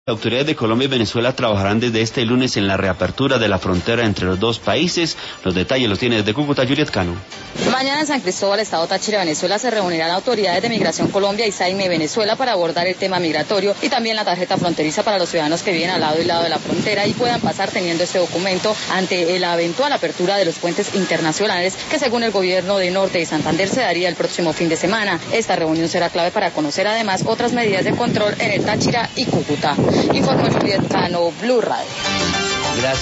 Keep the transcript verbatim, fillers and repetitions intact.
Autoridades de Colombia y Venezuela trabajarán desde este lunes en la reapertura de la frontera entre los dos países. Los detalles los tiene desde Cúcuta Juliet Cano. Mañana en San Cristóbal, Estado Táchira, Venezuela, se reunirán autoridades de Migración Colombia y SAIME Venezuela para abordar el tema migratorio y también la tarjeta fronteriza para los ciudadanos que viven al lado y lado de la frontera y puedan pasar teniendo este documento ante la eventual apertura de los puentes internacionales que, según el gobierno de Norte y Santander, se daría el próximo fin de semana. Esta reunión será clave para conocer además otras medidas de control en el Táchira y Cúcuta. Informó Juliet Cano, Blue Radio. Gracias.